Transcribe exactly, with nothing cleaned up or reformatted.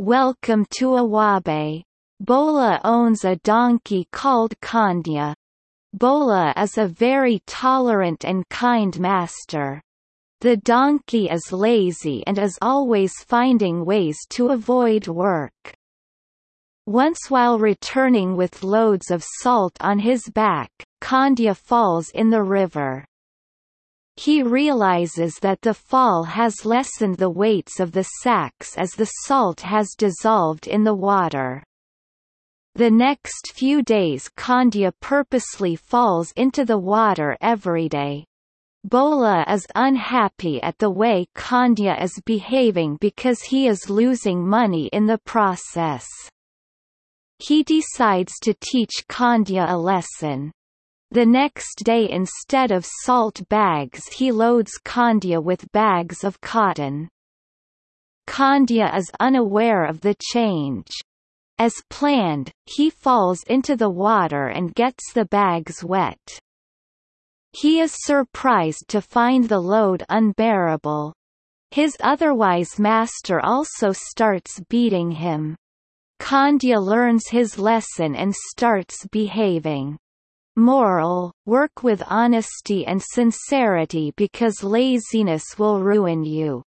Welcome to Awabe. Bola owns a donkey called Kandya. Bola is a very tolerant and kind master. The donkey is lazy and is always finding ways to avoid work. Once while returning with loads of salt on his back, Kandya falls in the river. He realizes that the fall has lessened the weights of the sacks as the salt has dissolved in the water. The next few days Kandya purposely falls into the water every day. Bola is unhappy at the way Kandya is behaving because he is losing money in the process. He decides to teach Kandya a lesson. The next day instead of salt bags he loads Kandya with bags of cotton. Kandya is unaware of the change. As planned, he falls into the water and gets the bags wet. He is surprised to find the load unbearable. His otherwise master also starts beating him. Kandya learns his lesson and starts behaving. Moral: work with honesty and sincerity because laziness will ruin you.